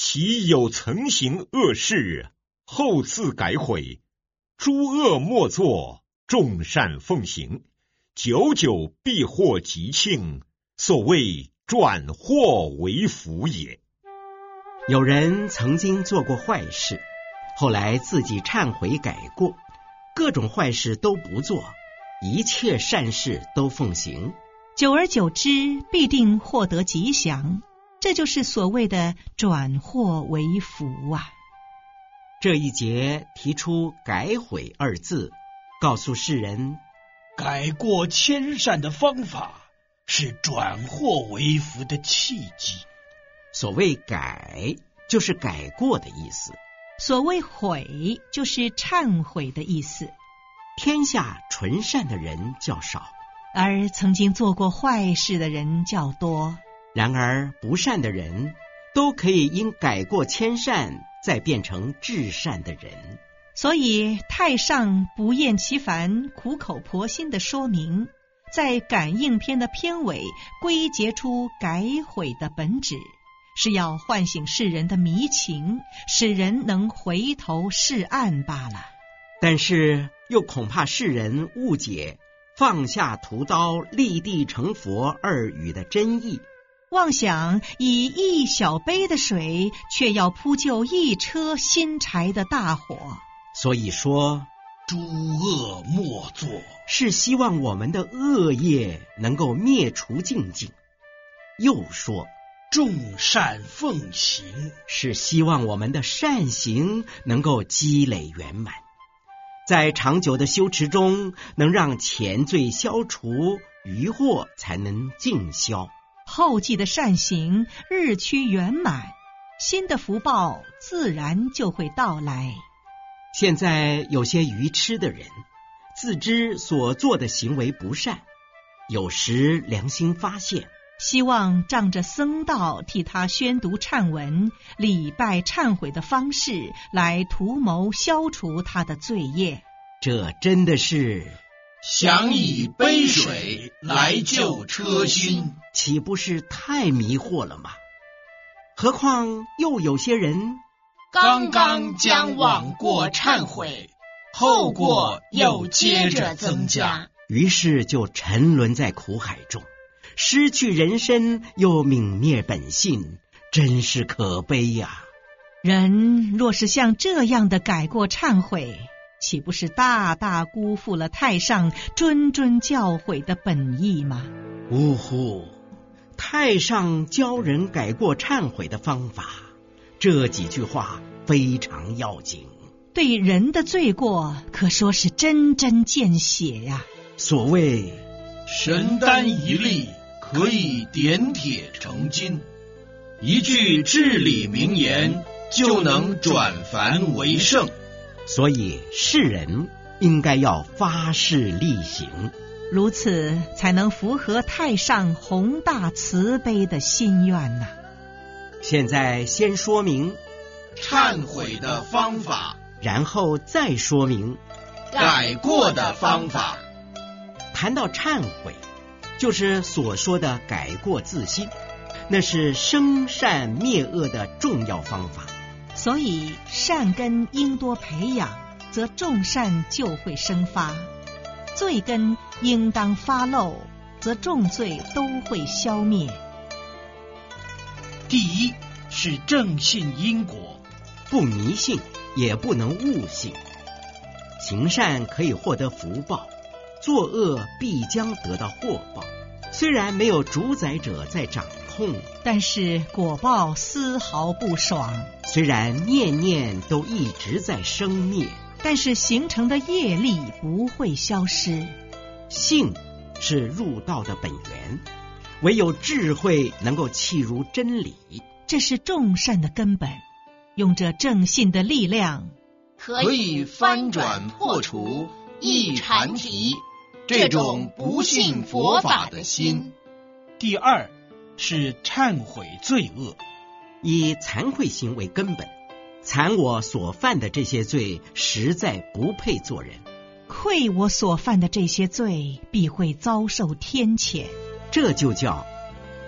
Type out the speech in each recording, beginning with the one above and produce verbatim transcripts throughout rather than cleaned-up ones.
其有曾行恶事，后自改悔，诸恶莫作，众善奉行，久久必获吉庆，所谓转祸为福也。 有人曾经做过坏事，后来自己忏悔改过，各种坏事都不做，一切善事都奉行， 久而久之必定获得吉祥，这就是所谓的转祸为福啊。 这一节提出改悔二字，告诉世人改过迁善的方法是转祸为福的契机。 所谓改就是改过的意思， 所谓悔就是忏悔的意思。 天下纯善的人较少， 而曾经做过坏事的人较多。 然而不善的人都可以因改过迁善再变成至善的人。 所以太上不厌其烦苦口婆心地说明，在感应篇的篇尾归结出改悔的本旨，是要唤醒世人的迷情，使人能回头是岸罢了。 但是又恐怕世人误解放下屠刀立地成佛二语的真意， 妄想以一小杯的水却要扑救一车新柴的大火。 所以说诸恶莫作， 是希望我们的恶业能够灭除净尽。又说众善奉行， 是希望我们的善行能够积累圆满，在长久的修持中能让前罪消除，余祸才能尽消。 后继的善行日趋圆满，新的福报自然就会到来。 现在有些愚痴的人自知所做的行为不善，有时良心发现， 希望仗着僧道替他宣读忏文、礼拜忏悔的方式来图谋消除他的罪业。 这真的是想以杯水来救车薪， 岂不是太迷惑了吗？何况又有些人刚刚将往过忏悔，后过又接着增加， 于是就沉沦在苦海中，失去人身又泯灭本性，真是可悲呀！ 人若是像这样的改过忏悔，岂不是大大辜负了太上谆谆教诲的本意吗？ 呜呼！太上教人改过忏悔的方法，这几句话非常要紧， 对人的罪过可说是针针见血呀。 所谓神丹一粒可以点铁成金，一句至理名言就能转凡为圣。 所以世人应该要发誓力行， 如此才能符合太上宏大慈悲的心愿呐。 现在先说明忏悔的方法， 然后再说明改过的方法。 谈到忏悔，就是所说的改过自新，那是生善灭恶的重要方法。 所以善根应多培养，则众善就会生发；罪根应当发露，则众罪都会消灭。 第一是正信因果， 不迷信也不能误信。行善可以获得福报，作恶必将得到祸报。虽然没有主宰者在掌控， 但是果报丝毫不爽。 虽然念念都一直在生灭， 但是形成的业力不会消失。 信是入道的本源，唯有智慧能够契入真理， 这是众善的根本。用这正信的力量， 可以翻转破除一禅题这种不信佛法的心。 第二是忏悔罪恶， 以惭愧心为根本，惭我所犯的这些罪实在不配做人， 愧我所犯的这些罪必会遭受天谴， 这就叫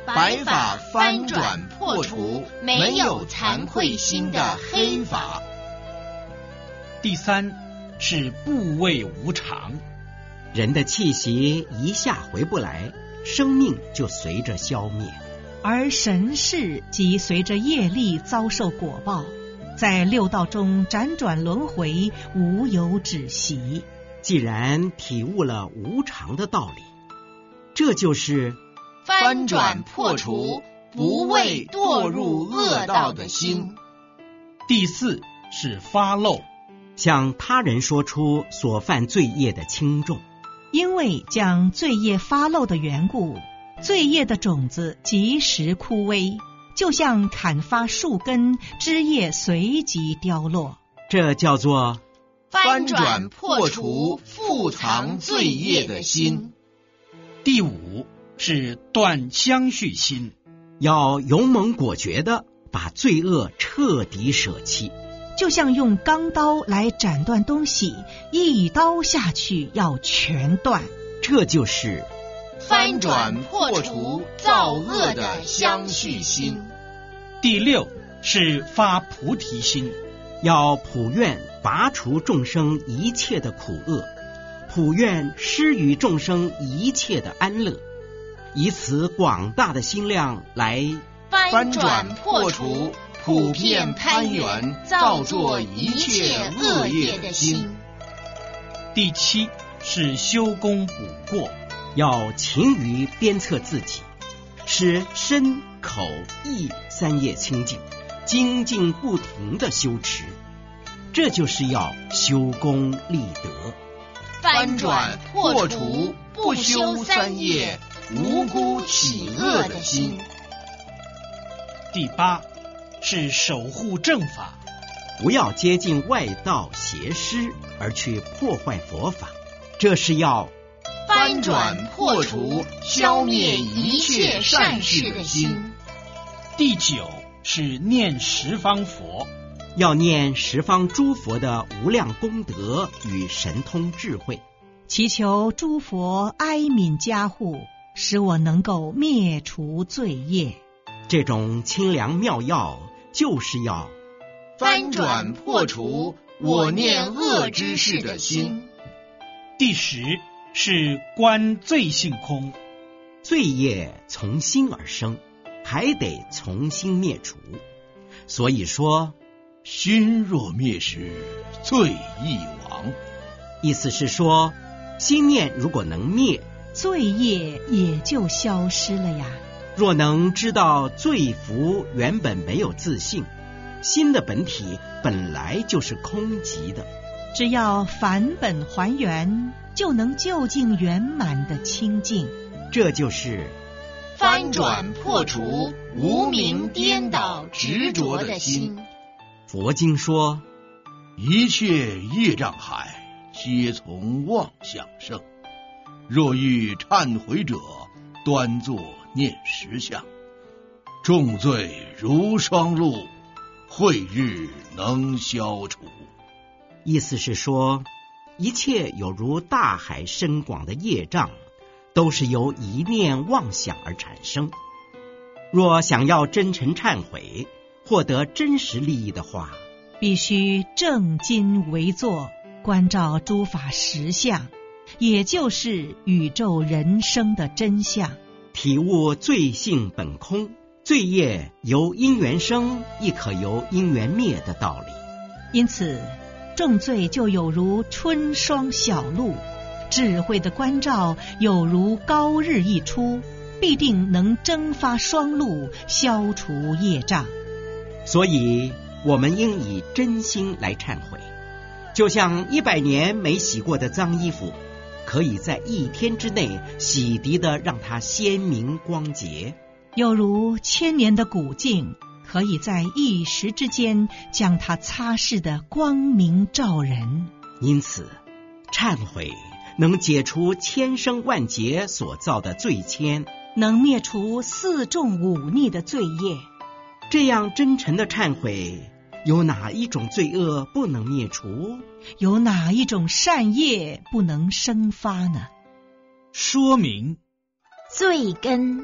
白发翻转破除没有惭愧心的黑发。 第三是部位无常， 人的气息一下回不来，生命就随着消灭， 而神识即随着业力遭受果报，在六道中辗转轮回，无有止息。 既然体悟了无常的道理，这就是翻转破除不为堕入恶道的心。 第四是发露， 向他人说出所犯罪业的轻重。 因为将罪业发露的缘故，罪业的种子即时枯萎，就像砍伐树根，枝叶随即凋落。 这叫做翻转破除覆藏罪业的心。 第五是断相续心， 要勇猛果决地把罪恶彻底舍弃， 就像用钢刀来斩断东西，一刀下去要全断。 这就是翻转破除造恶的相续心。 第六是发菩提心， 要普愿拔除众生一切的苦恶，普愿施予众生一切的安乐，以此广大的心量来翻转破除普遍攀缘造作一切恶业的心。 第七是修功补过， 要勤于鞭策自己，使身口意三业清净，精进不停的修持，这就是要修功立德， 翻转破除不修三业无辜起恶的心。 第八是守护正法， 不要接近外道邪师而去破坏佛法，这是要翻转破除消灭一切善事的心。 第九是念十方佛， 要念十方诸佛的无量功德与神通智慧， 祈求诸佛哀悯加护，使我能够灭除罪业。 这种清凉妙药就是要翻转破除我念恶之事的心。 第十是观罪性空， 罪业从心而生，还得从心灭除。所以说心若灭时，罪亦亡。 意思是说，心念如果能灭， 罪业也就消失了呀。 若能知道罪福原本没有自性，心的本体本来就是空寂的， 只要返本还原，就能就近圆满的清净。 这就是翻转破除无明颠倒执着的心。 佛经说， 一切业障海皆从妄想生，若欲忏悔者，端坐念实相，重罪如霜露，慧日能消除。 意思是说，一切有如大海深广的业障，都是由一念妄想而产生。若想要真诚忏悔，获得真实利益的话， 必须正襟危坐，关照诸法实相，也就是宇宙人生的真相， 体悟罪性本空，罪业由因缘生，亦可由因缘灭的道理。 因此重罪就有如春霜小露，智慧的关照有如高日一出，必定能蒸发霜露，消除业障。 所以我们应以真心来忏悔，就像一百年没洗过的脏衣服，可以在一天之内洗涤的让它鲜明光洁； 有如千年的古镜，可以在一时之间将它擦拭的光明照人。 因此忏悔能解除千生万劫所造的罪愆， 能灭除四众五逆的罪业。 这样真诚的忏悔，有哪一种罪恶不能灭除？ 有哪一种善业不能生发呢？ 说明罪根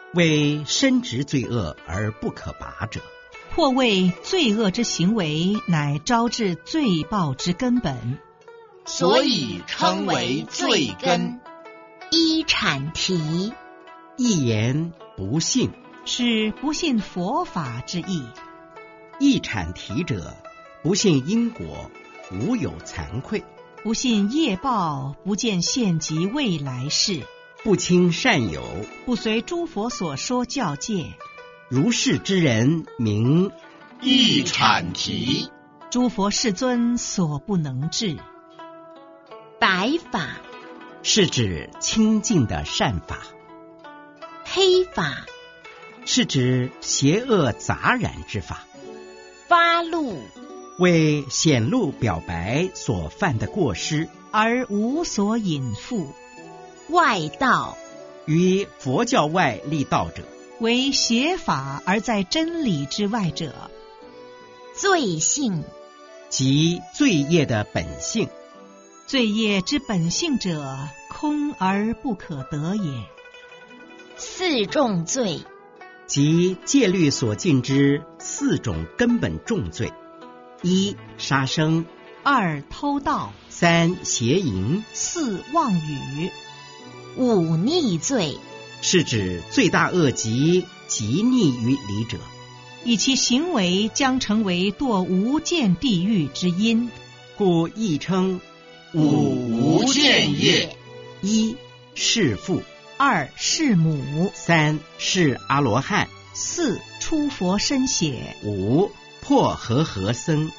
为深植罪恶而不可拔者， 或谓罪恶之行为乃招致罪报之根本， 所以称为罪根。 一阐题， 一言不信， 是不信佛法之意。 一阐题者，不信因果，无有惭愧， 不信业报，不见现及未来世， 不轻善友， 不随诸佛所说教戒。 如是之人名一阐题， 诸佛世尊所不能治。 白法， 是指清净的善法。 黑法， 是指邪恶杂染之法。 发露， 为显露表白所犯的过失， 而无所隐覆。 外道， 于佛教外立道者， 为邪法而在真理之外者。 罪性， 即罪业的本性。 罪业之本性者，空而不可得也。 四重罪， 即戒律所禁之四种根本重罪：一、杀生； 二、偷盗； 三、邪淫； 四、妄语。 五逆罪， 是指罪大恶极，极逆于理者， 以其行为将成为堕无间地狱之因， 故亦称五无间业。 一、弑父； 二、弑母； 三、弑阿罗汉； 四、出佛身血； 五、破和合僧。